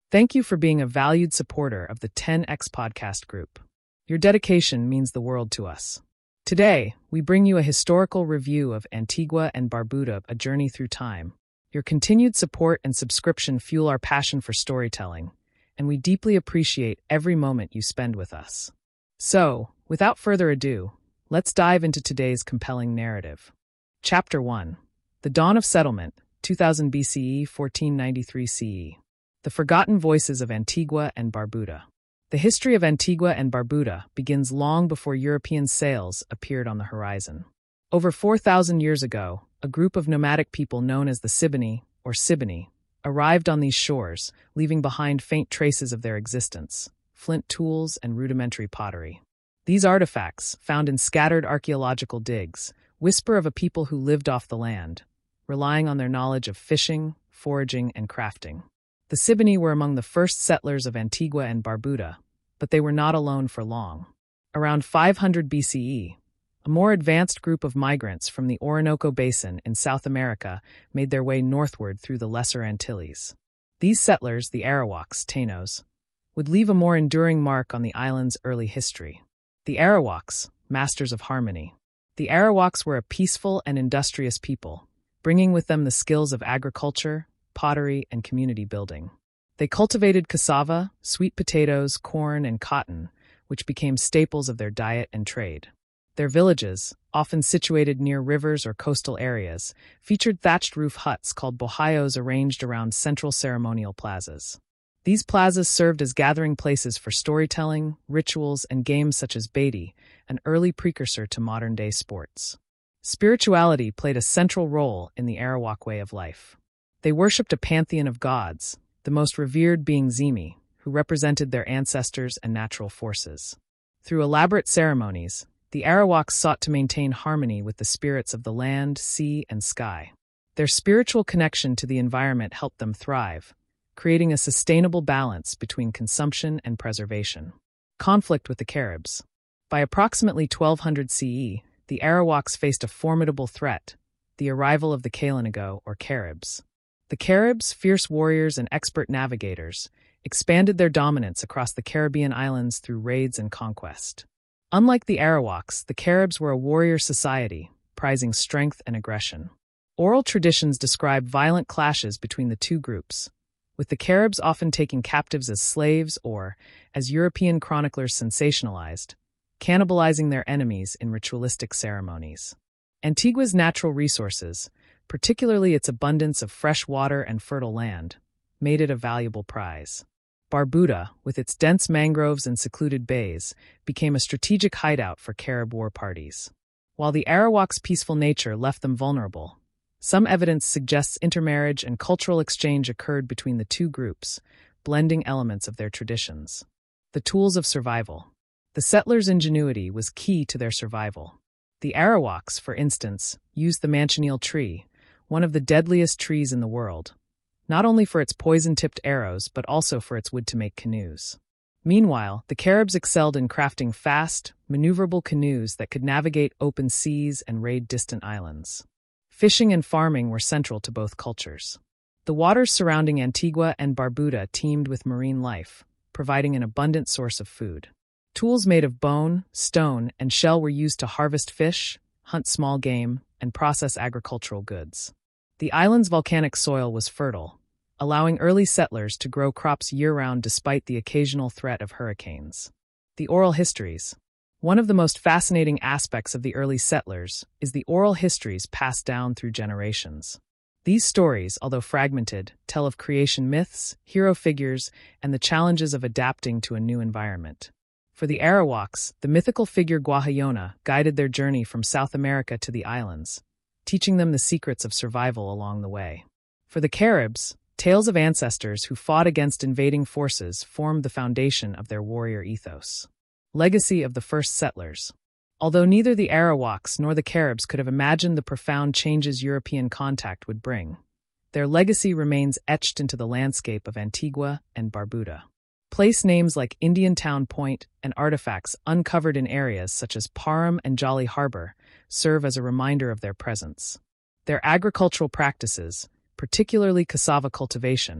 Thank you for being a valued supporter of the 10X Podcast Group. Your dedication means the world to us. Today, we bring you a historical review of Antigua and Barbuda, A Journey Through Time. Your continued support and subscription fuel our passion for storytelling, and we deeply appreciate every moment you spend with us. So, without further ado, let's dive into today's compelling narrative. Chapter 1. The Dawn of Settlement, 2000 BCE, 1493 CE. The Forgotten Voices of Antigua and Barbuda. The history of Antigua and Barbuda begins long before European sails appeared on the horizon. Over 4,000 years ago, a group of nomadic people known as the Siboney, or Siboney, arrived on these shores, leaving behind faint traces of their existence, flint tools and rudimentary pottery. These artifacts, found in scattered archaeological digs, whisper of a people who lived off the land, relying on their knowledge of fishing, foraging, and crafting. The Siboney were among the first settlers of Antigua and Barbuda, but they were not alone for long. Around 500 BCE, a more advanced group of migrants from the Orinoco Basin in South America made their way northward through the Lesser Antilles. These settlers, the Arawaks, Taínos, would leave a more enduring mark on the island's early history. The Arawaks, masters of harmony. The Arawaks were a peaceful and industrious people, bringing with them the skills of agriculture, pottery, and community building. They cultivated cassava, sweet potatoes, corn, and cotton, which became staples of their diet and trade. Their villages, often situated near rivers or coastal areas, featured thatched roof huts called bohayos arranged around central ceremonial plazas. These plazas served as gathering places for storytelling, rituals, and games such as baiti, an early precursor to modern-day sports. Spirituality played a central role in the Arawak way of life. They worshipped a pantheon of gods, the most revered being Zimi, who represented their ancestors and natural forces. Through elaborate ceremonies, the Arawaks sought to maintain harmony with the spirits of the land, sea, and sky. Their spiritual connection to the environment helped them thrive, creating a sustainable balance between consumption and preservation. Conflict with the Caribs. By approximately 1200 CE, the Arawaks faced a formidable threat, the arrival of the Kalinago, or Caribs. The Caribs, fierce warriors and expert navigators, expanded their dominance across the Caribbean islands through raids and conquest. Unlike the Arawaks, the Caribs were a warrior society, prizing strength and aggression. Oral traditions describe violent clashes between the two groups, with the Caribs often taking captives as slaves or, as European chroniclers sensationalized, cannibalizing their enemies in ritualistic ceremonies. Antigua's natural resources, particularly its abundance of fresh water and fertile land, made it a valuable prize. Barbuda, with its dense mangroves and secluded bays, became a strategic hideout for Carib war parties. While the Arawaks' peaceful nature left them vulnerable, some evidence suggests intermarriage and cultural exchange occurred between the two groups, blending elements of their traditions. The tools of survival. The settlers' ingenuity was key to their survival. The Arawaks, for instance, used the manchineel tree, one of the deadliest trees in the world, not only for its poison-tipped arrows but also for its wood to make canoes. Meanwhile, the Caribs excelled in crafting fast, maneuverable canoes that could navigate open seas and raid distant islands. Fishing and farming were central to both cultures. The waters surrounding Antigua and Barbuda teemed with marine life, providing an abundant source of food. Tools made of bone, stone, and shell were used to harvest fish, hunt small game, and process agricultural goods. The island's volcanic soil was fertile, allowing early settlers to grow crops year-round despite the occasional threat of hurricanes. The oral histories. One of the most fascinating aspects of the early settlers is the oral histories passed down through generations. These stories, although fragmented, tell of creation myths, hero figures, and the challenges of adapting to a new environment. For the Arawaks, the mythical figure Guahayona guided their journey from South America to the islands, teaching them the secrets of survival along the way. For the Caribs, tales of ancestors who fought against invading forces formed the foundation of their warrior ethos. Legacy of the first settlers. Although neither the Arawaks nor the Caribs could have imagined the profound changes European contact would bring, their legacy remains etched into the landscape of Antigua and Barbuda. Place names like Indian Town Point and artifacts uncovered in areas such as Param and Jolly Harbor serve as a reminder of their presence. Their agricultural practices, particularly cassava cultivation,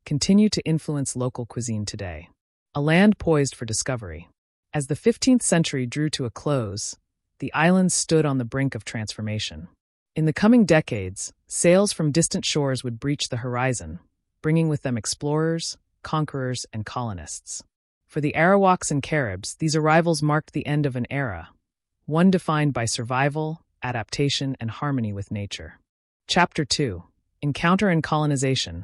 continue to influence local cuisine today. A land poised for discovery. As the 15th century drew to a close, the islands stood on the brink of transformation. In the coming decades, sails from distant shores would breach the horizon, bringing with them explorers, conquerors, and colonists. For the Arawaks and Caribs, these arrivals marked the end of an era, one defined by survival, adaptation, and harmony with nature. Chapter 2. Encounter and Colonization,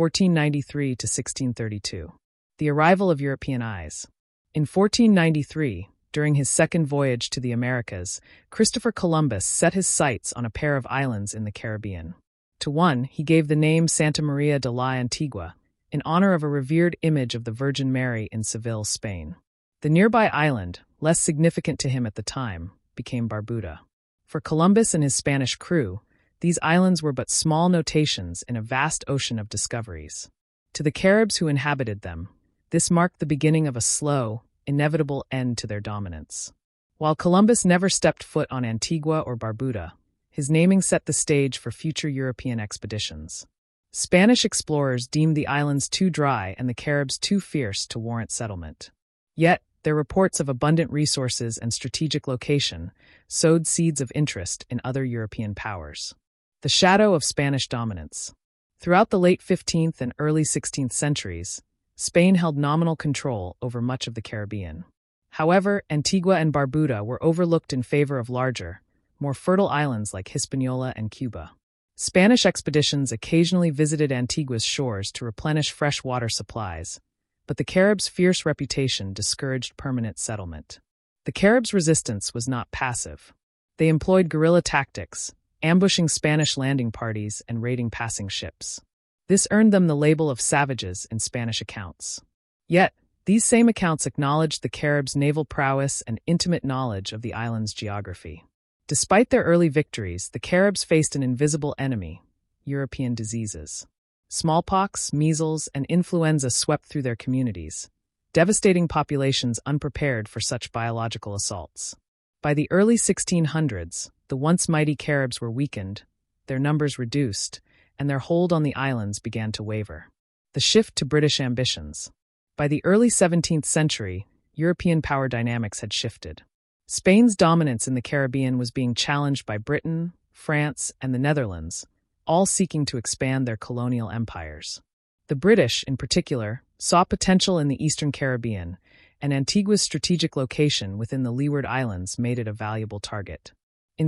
1493 to 1632. The arrival of European eyes. In 1493, during his second voyage to the Americas, Christopher Columbus set his sights on a pair of islands in the Caribbean. To one, he gave the name Santa Maria de la Antigua, in honor of a revered image of the Virgin Mary in Seville, Spain. The nearby island, less significant to him at the time, became Barbuda. For Columbus and his Spanish crew, these islands were but small notations in a vast ocean of discoveries. To the Caribs who inhabited them, this marked the beginning of a slow, inevitable end to their dominance. While Columbus never stepped foot on Antigua or Barbuda, his naming set the stage for future European expeditions. Spanish explorers deemed the islands too dry and the Caribs too fierce to warrant settlement. Yet, their reports of abundant resources and strategic location sowed seeds of interest in other European powers. The shadow of Spanish dominance. Throughout the late 15th and early 16th centuries, Spain held nominal control over much of the Caribbean. However, Antigua and Barbuda were overlooked in favor of larger, more fertile islands like Hispaniola and Cuba. Spanish expeditions occasionally visited Antigua's shores to replenish fresh water supplies, but the Caribs' fierce reputation discouraged permanent settlement. The Caribs' resistance was not passive. They employed guerrilla tactics, ambushing Spanish landing parties and raiding passing ships. This earned them the label of savages in Spanish accounts. Yet, these same accounts acknowledged the Caribs' naval prowess and intimate knowledge of the island's geography. Despite their early victories, the Caribs faced an invisible enemy: European diseases. Smallpox, measles, and influenza swept through their communities, devastating populations unprepared for such biological assaults. By the early 1600s, the once mighty Caribs were weakened, their numbers reduced, and their hold on the islands began to waver. The shift to British ambitions. By the early 17th century, European power dynamics had shifted. Spain's dominance in the Caribbean was being challenged by Britain, France, and the Netherlands, all seeking to expand their colonial empires. The British, in particular, saw potential in the Eastern Caribbean, and Antigua's strategic location within the Leeward Islands made it a valuable target. In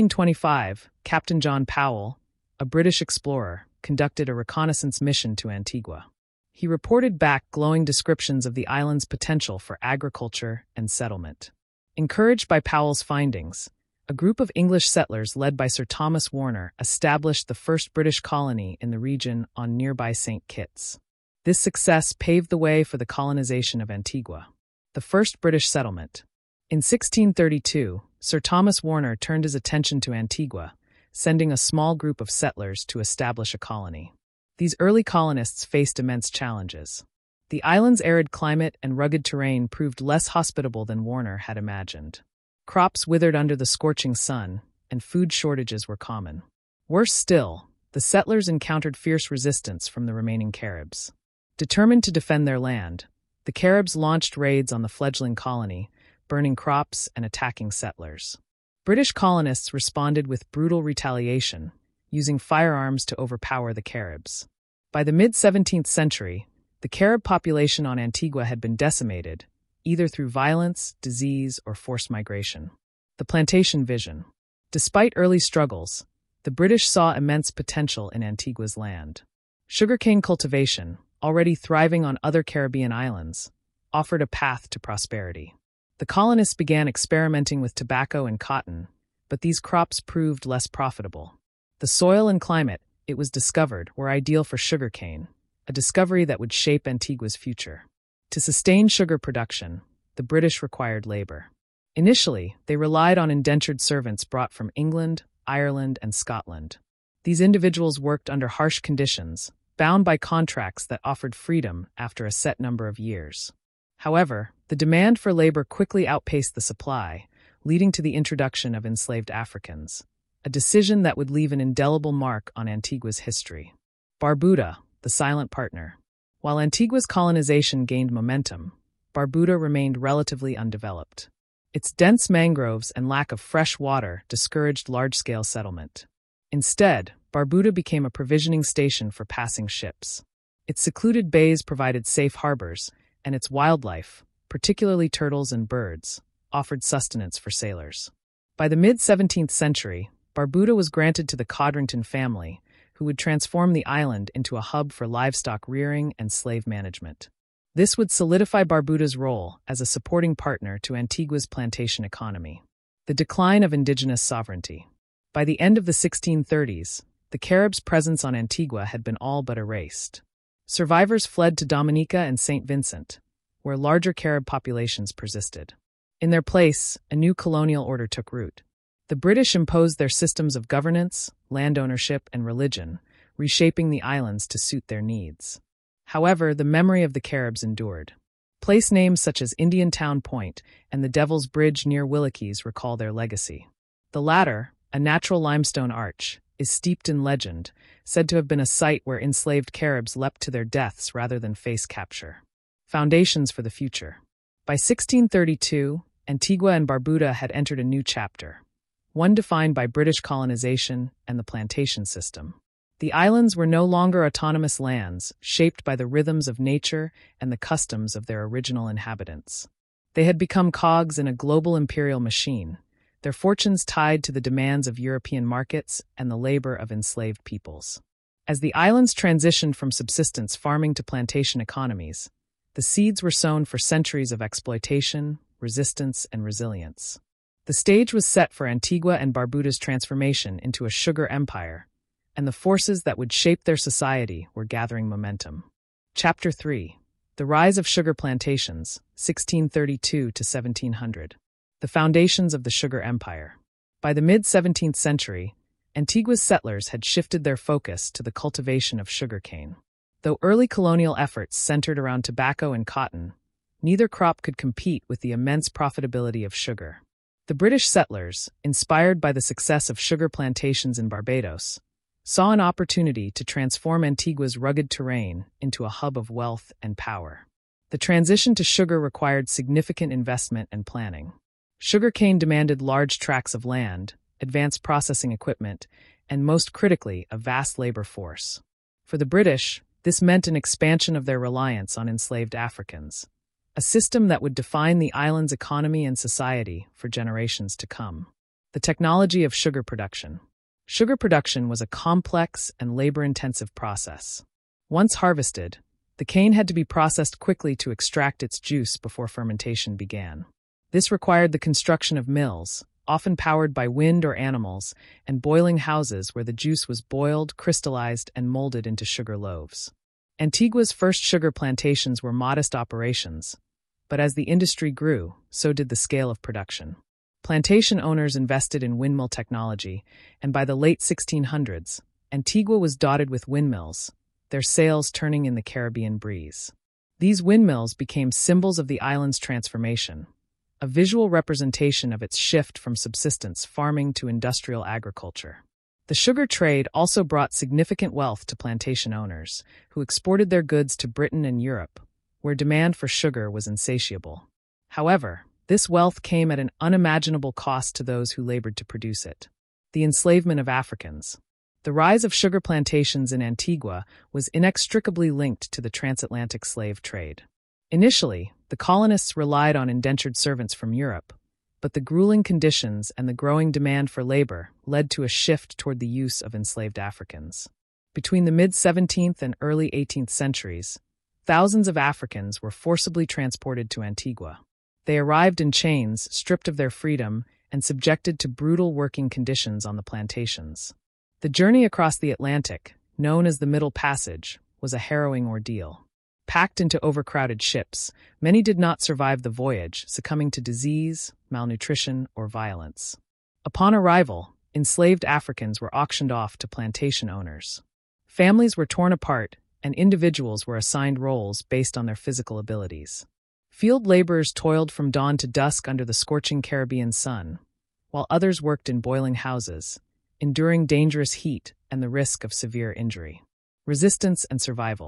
1625, Captain John Powell, a British explorer, conducted a reconnaissance mission to Antigua. He reported back glowing descriptions of the island's potential for agriculture and settlement. Encouraged by Powell's findings, a group of English settlers led by Sir Thomas Warner established the first British colony in the region on nearby St. Kitts. This success paved the way for the colonization of Antigua, the first British settlement. In 1632, Sir Thomas Warner turned his attention to Antigua, sending a small group of settlers to establish a colony. These early colonists faced immense challenges. The island's arid climate and rugged terrain proved less hospitable than Warner had imagined. Crops withered under the scorching sun, and food shortages were common. Worse still, the settlers encountered fierce resistance from the remaining Caribs. Determined to defend their land, the Caribs launched raids on the fledgling colony, burning crops and attacking settlers. British colonists responded with brutal retaliation, using firearms to overpower the Caribs. By the mid-17th century, the Carib population on Antigua had been decimated, either through violence, disease, or forced migration. The plantation vision. Despite early struggles, the British saw immense potential in Antigua's land. Sugarcane cultivation, already thriving on other Caribbean islands, offered a path to prosperity. The colonists began experimenting with tobacco and cotton, but these crops proved less profitable. The soil and climate, it was discovered, were ideal for sugarcane, a discovery that would shape Antigua's future. To sustain sugar production, the British required labor. Initially, they relied on indentured servants brought from England, Ireland, and Scotland. These individuals worked under harsh conditions, bound by contracts that offered freedom after a set number of years. However, the demand for labor quickly outpaced the supply, leading to the introduction of enslaved Africans, a decision that would leave an indelible mark on Antigua's history. Barbuda, the silent partner. While Antigua's colonization gained momentum, Barbuda remained relatively undeveloped. Its dense mangroves and lack of fresh water discouraged large-scale settlement. Instead, Barbuda became a provisioning station for passing ships. Its secluded bays provided safe harbors, and its wildlife, particularly turtles and birds, offered sustenance for sailors. By the mid-17th century, Barbuda was granted to the Codrington family, who would transform the island into a hub for livestock rearing and slave management. This would solidify Barbuda's role as a supporting partner to Antigua's plantation economy. The decline of indigenous sovereignty. By the end of the 1630s, the Caribs' presence on Antigua had been all but erased. Survivors fled to Dominica and St. Vincent, where larger Carib populations persisted. In their place, a new colonial order took root. The British imposed their systems of governance, land ownership, and religion, reshaping the islands to suit their needs. However, the memory of the Caribs endured. Place names such as Indiantown Point and the Devil's Bridge near Willackees recall their legacy. The latter, a natural limestone arch, is steeped in legend, said to have been a site where enslaved Caribs leapt to their deaths rather than face capture. Foundations for the future. By 1632, Antigua and Barbuda had entered a new chapter, one defined by British colonization and the plantation system. The islands were no longer autonomous lands, shaped by the rhythms of nature and the customs of their original inhabitants. They had become cogs in a global imperial machine, their fortunes tied to the demands of European markets and the labor of enslaved peoples. As the islands transitioned from subsistence farming to plantation economies, the seeds were sown for centuries of exploitation, resistance, and resilience. The stage was set for Antigua and Barbuda's transformation into a sugar empire, and the forces that would shape their society were gathering momentum. Chapter 3. The Rise of Sugar Plantations, 1632 to 1700. The Foundations of the Sugar Empire. By the mid-17th century, Antigua's settlers had shifted their focus to the cultivation of sugarcane. Though early colonial efforts centered around tobacco and cotton, neither crop could compete with the immense profitability of sugar. The British settlers, inspired by the success of sugar plantations in Barbados, saw an opportunity to transform Antigua's rugged terrain into a hub of wealth and power. The transition to sugar required significant investment and planning. Sugarcane demanded large tracts of land, advanced processing equipment, and most critically, a vast labor force. For the British, this meant an expansion of their reliance on enslaved Africans, a system that would define the island's economy and society for generations to come. The technology of sugar production. Sugar production was a complex and labor-intensive process. Once harvested, the cane had to be processed quickly to extract its juice before fermentation began. This required the construction of mills, often powered by wind or animals, and boiling houses where the juice was boiled, crystallized, and molded into sugar loaves. Antigua's first sugar plantations were modest operations, but as the industry grew, so did the scale of production. Plantation owners invested in windmill technology, and by the late 1600s, Antigua was dotted with windmills, their sails turning in the Caribbean breeze. These windmills became symbols of the island's transformation, a visual representation of its shift from subsistence farming to industrial agriculture. The sugar trade also brought significant wealth to plantation owners, who exported their goods to Britain and Europe, where demand for sugar was insatiable. However, this wealth came at an unimaginable cost to those who labored to produce it. The enslavement of Africans. The rise of sugar plantations in Antigua was inextricably linked to the transatlantic slave trade. Initially, the colonists relied on indentured servants from Europe, but the grueling conditions and the growing demand for labor led to a shift toward the use of enslaved Africans. Between the mid-17th and early 18th centuries, thousands of Africans were forcibly transported to Antigua. They arrived in chains, stripped of their freedom, and subjected to brutal working conditions on the plantations. The journey across the Atlantic, known as the Middle Passage, was a harrowing ordeal. Packed into overcrowded ships, many did not survive the voyage, succumbing to disease, malnutrition, or violence. Upon arrival, enslaved Africans were auctioned off to plantation owners. Families were torn apart, and individuals were assigned roles based on their physical abilities. Field laborers toiled from dawn to dusk under the scorching Caribbean sun, while others worked in boiling houses, enduring dangerous heat and the risk of severe injury. Resistance and survival.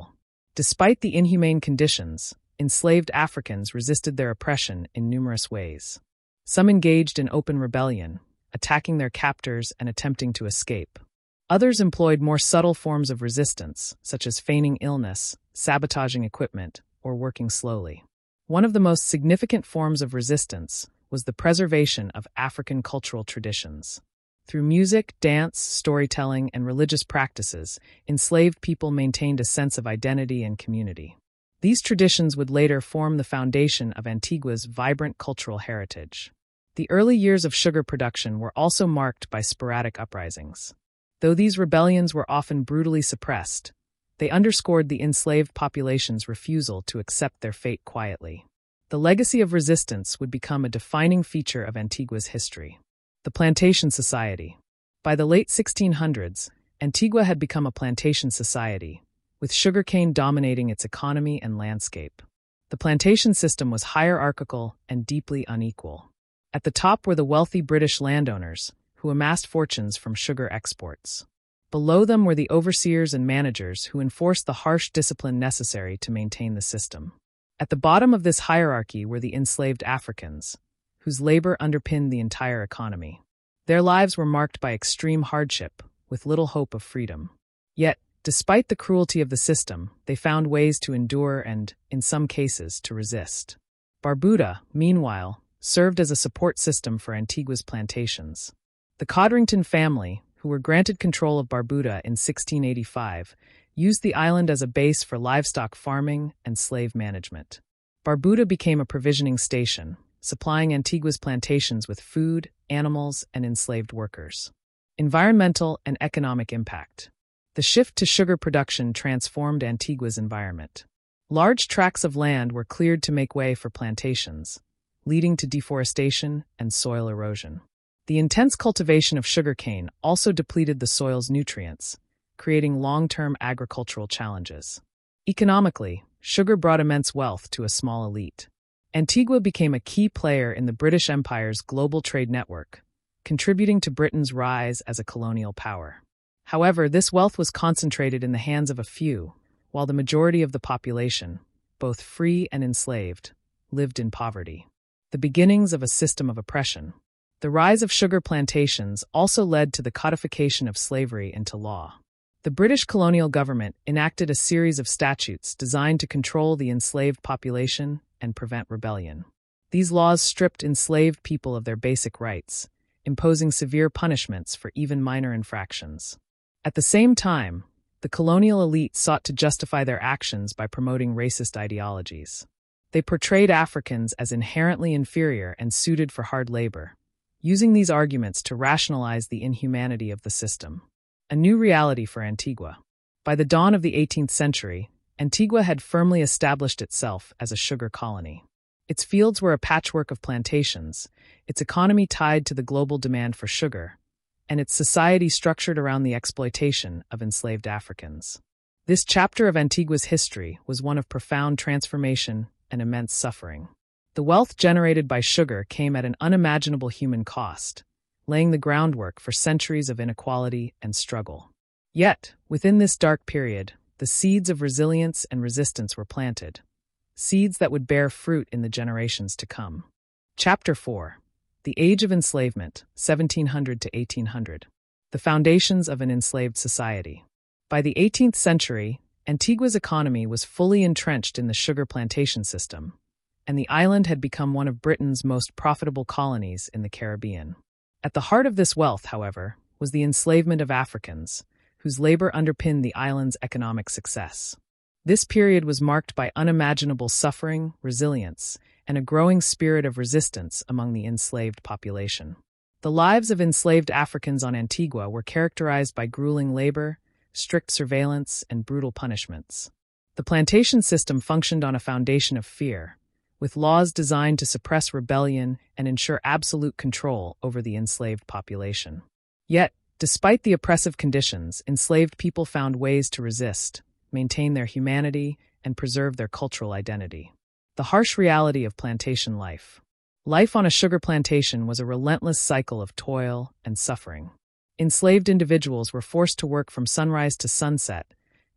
Despite the inhumane conditions, enslaved Africans resisted their oppression in numerous ways. Some engaged in open rebellion, attacking their captors and attempting to escape. Others employed more subtle forms of resistance, such as feigning illness, sabotaging equipment, or working slowly. One of the most significant forms of resistance was the preservation of African cultural traditions. Through music, dance, storytelling, and religious practices, enslaved people maintained a sense of identity and community. These traditions would later form the foundation of Antigua's vibrant cultural heritage. The early years of sugar production were also marked by sporadic uprisings. Though these rebellions were often brutally suppressed, they underscored the enslaved population's refusal to accept their fate quietly. The legacy of resistance would become a defining feature of Antigua's history. The Plantation Society. By the late 1600s, Antigua had become a plantation society, with sugarcane dominating its economy and landscape. The plantation system was hierarchical and deeply unequal. At the top were the wealthy British landowners, who amassed fortunes from sugar exports. Below them were the overseers and managers who enforced the harsh discipline necessary to maintain the system. At the bottom of this hierarchy were the enslaved Africans, whose labor underpinned the entire economy. Their lives were marked by extreme hardship, with little hope of freedom. Yet, despite the cruelty of the system, they found ways to endure and, in some cases, to resist. Barbuda, meanwhile, served as a support system for Antigua's plantations. The Codrington family, who were granted control of Barbuda in 1685, used the island as a base for livestock farming and slave management. Barbuda became a provisioning station, supplying Antigua's plantations with food, animals, and enslaved workers. Environmental and economic impact. The shift to sugar production transformed Antigua's environment. Large tracts of land were cleared to make way for plantations, leading to deforestation and soil erosion. The intense cultivation of sugarcane also depleted the soil's nutrients, creating long-term agricultural challenges. Economically, sugar brought immense wealth to a small elite. Antigua became a key player in the British Empire's global trade network, contributing to Britain's rise as a colonial power. However, this wealth was concentrated in the hands of a few, while the majority of the population, both free and enslaved, lived in poverty. The beginnings of a system of oppression. The rise of sugar plantations also led to the codification of slavery into law. The British colonial government enacted a series of statutes designed to control the enslaved population and prevent rebellion. These laws stripped enslaved people of their basic rights, imposing severe punishments for even minor infractions. At the same time, the colonial elite sought to justify their actions by promoting racist ideologies. They portrayed Africans as inherently inferior and suited for hard labor, using these arguments to rationalize the inhumanity of the system. A new reality for Antigua. By the dawn of the 18th century, Antigua had firmly established itself as a sugar colony. Its fields were a patchwork of plantations, its economy tied to the global demand for sugar, and its society structured around the exploitation of enslaved Africans. This chapter of Antigua's history was one of profound transformation and immense suffering. The wealth generated by sugar came at an unimaginable human cost, laying the groundwork for centuries of inequality and struggle. Yet, within this dark period, the seeds of resilience and resistance were planted, seeds that would bear fruit in the generations to come. Chapter 4. The Age of Enslavement, 1700 to 1800. The Foundations of an Enslaved Society. By the 18th century, Antigua's economy was fully entrenched in the sugar plantation system, and the island had become one of Britain's most profitable colonies in the Caribbean. At the heart of this wealth, however, was the enslavement of Africans, whose labor underpinned the island's economic success. This period was marked by unimaginable suffering, resilience, and a growing spirit of resistance among the enslaved population. The lives of enslaved Africans on Antigua were characterized by grueling labor, strict surveillance, and brutal punishments. The plantation system functioned on a foundation of fear, with laws designed to suppress rebellion and ensure absolute control over the enslaved population. Yet, despite the oppressive conditions, enslaved people found ways to resist, maintain their humanity, and preserve their cultural identity. The harsh reality of plantation life. Life on a sugar plantation was a relentless cycle of toil and suffering. Enslaved individuals were forced to work from sunrise to sunset,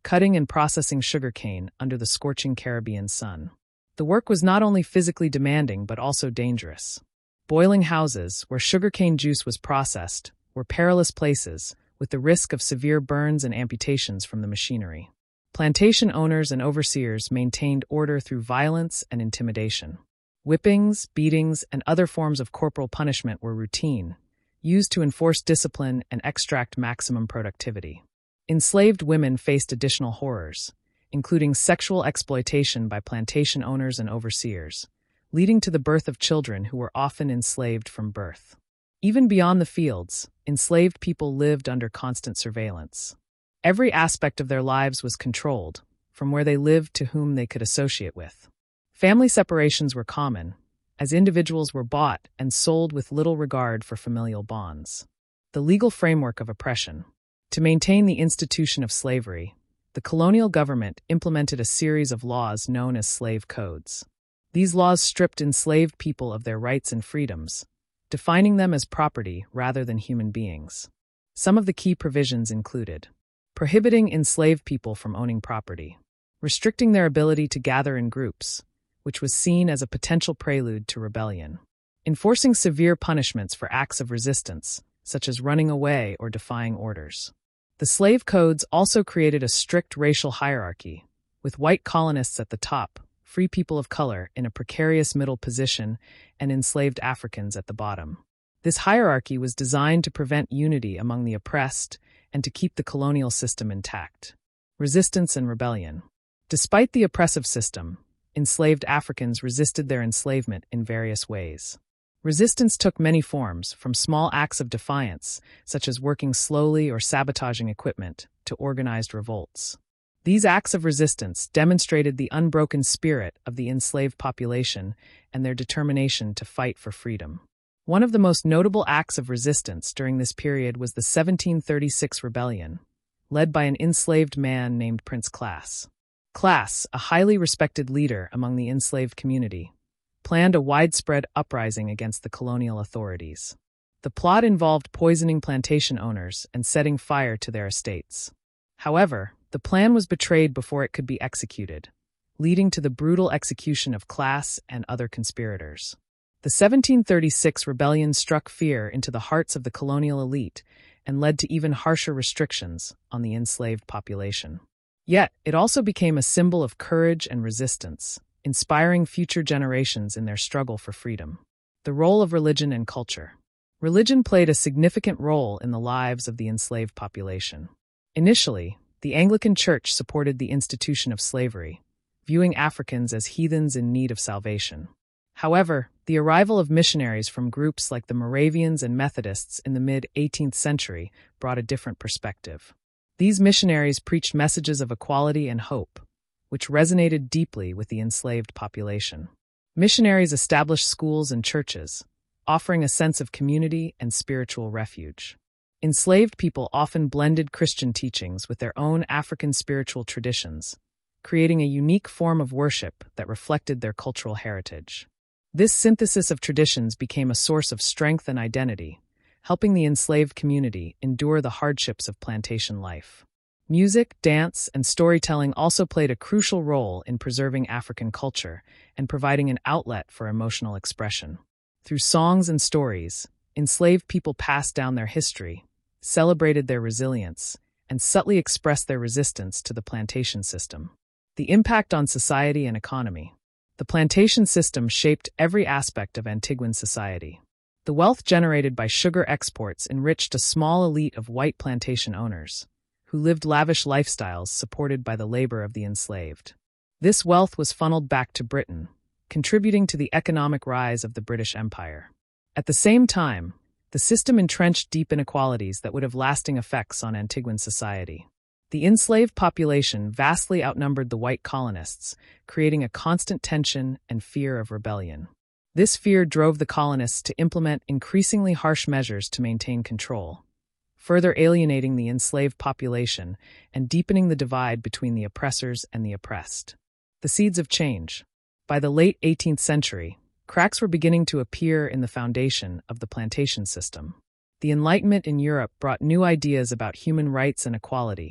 cutting and processing sugarcane under the scorching Caribbean sun. The work was not only physically demanding but also dangerous. Boiling houses, where sugarcane juice was processed, were perilous places, with the risk of severe burns and amputations from the machinery. Plantation owners and overseers maintained order through violence and intimidation. Whippings, beatings, and other forms of corporal punishment were routine, used to enforce discipline and extract maximum productivity. Enslaved women faced additional horrors, including sexual exploitation by plantation owners and overseers, leading to the birth of children who were often enslaved from birth. Even beyond the fields, enslaved people lived under constant surveillance. Every aspect of their lives was controlled, from where they lived to whom they could associate with. Family separations were common, as individuals were bought and sold with little regard for familial bonds. The legal framework of oppression. To maintain the institution of slavery, the colonial government implemented a series of laws known as slave codes. These laws stripped enslaved people of their rights and freedoms, defining them as property rather than human beings. Some of the key provisions included prohibiting enslaved people from owning property, restricting their ability to gather in groups, which was seen as a potential prelude to rebellion, enforcing severe punishments for acts of resistance, such as running away or defying orders. The slave codes also created a strict racial hierarchy, with white colonists at the top, free people of color in a precarious middle position, and enslaved Africans at the bottom. This hierarchy was designed to prevent unity among the oppressed and to keep the colonial system intact. Resistance and rebellion. Despite the oppressive system, enslaved Africans resisted their enslavement in various ways. Resistance took many forms, from small acts of defiance, such as working slowly or sabotaging equipment, to organized revolts. These acts of resistance demonstrated the unbroken spirit of the enslaved population and their determination to fight for freedom. One of the most notable acts of resistance during this period was the 1736 rebellion, led by an enslaved man named Prince Class. Class, a highly respected leader among the enslaved community, planned a widespread uprising against the colonial authorities. The plot involved poisoning plantation owners and setting fire to their estates. However, the plan was betrayed before it could be executed, leading to the brutal execution of Class and other conspirators. The 1736 rebellion struck fear into the hearts of the colonial elite and led to even harsher restrictions on the enslaved population. Yet, it also became a symbol of courage and resistance, inspiring future generations in their struggle for freedom. The role of religion and culture. Religion played a significant role in the lives of the enslaved population. Initially, the Anglican Church supported the institution of slavery, viewing Africans as heathens in need of salvation. However, the arrival of missionaries from groups like the Moravians and Methodists in the mid-18th century brought a different perspective. These missionaries preached messages of equality and hope, which resonated deeply with the enslaved population. Missionaries established schools and churches, offering a sense of community and spiritual refuge. Enslaved people often blended Christian teachings with their own African spiritual traditions, creating a unique form of worship that reflected their cultural heritage. This synthesis of traditions became a source of strength and identity, helping the enslaved community endure the hardships of plantation life. Music, dance, and storytelling also played a crucial role in preserving African culture and providing an outlet for emotional expression. Through songs and stories, enslaved people passed down their history, celebrated their resilience, and subtly expressed their resistance to the plantation system. The impact on society and economy. The plantation system shaped every aspect of Antiguan society. The wealth generated by sugar exports enriched a small elite of white plantation owners, who lived lavish lifestyles supported by the labor of the enslaved. This wealth was funneled back to Britain, contributing to the economic rise of the British Empire. At the same time, the system entrenched deep inequalities that would have lasting effects on Antiguan society. The enslaved population vastly outnumbered the white colonists, creating a constant tension and fear of rebellion. This fear drove the colonists to implement increasingly harsh measures to maintain control, further alienating the enslaved population and deepening the divide between the oppressors and the oppressed. The seeds of change. By the late 18th century, cracks were beginning to appear in the foundation of the plantation system. The Enlightenment in Europe brought new ideas about human rights and equality,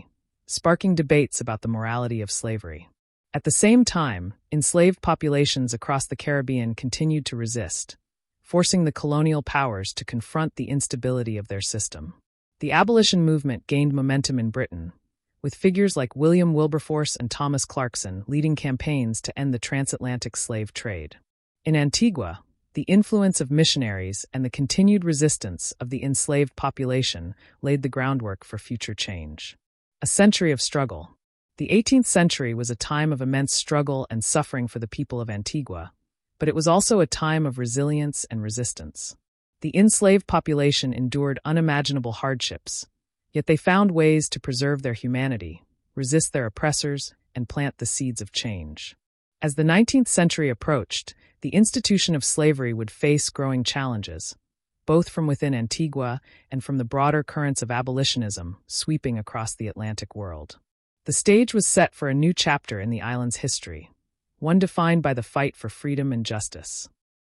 sparking debates about the morality of slavery. At the same time, enslaved populations across the Caribbean continued to resist, forcing the colonial powers to confront the instability of their system. The abolition movement gained momentum in Britain, with figures like William Wilberforce and Thomas Clarkson leading campaigns to end the transatlantic slave trade. In Antigua, the influence of missionaries and the continued resistance of the enslaved population laid the groundwork for future change. A century of struggle. The 18th century was a time of immense struggle and suffering for the people of Antigua, but it was also a time of resilience and resistance. The enslaved population endured unimaginable hardships, yet they found ways to preserve their humanity, resist their oppressors, and plant the seeds of change. As the 19th century approached, the institution of slavery would face growing challenges, both from within Antigua and from the broader currents of abolitionism sweeping across the Atlantic world. The stage was set for a new chapter in the island's history, one defined by the fight for freedom and justice.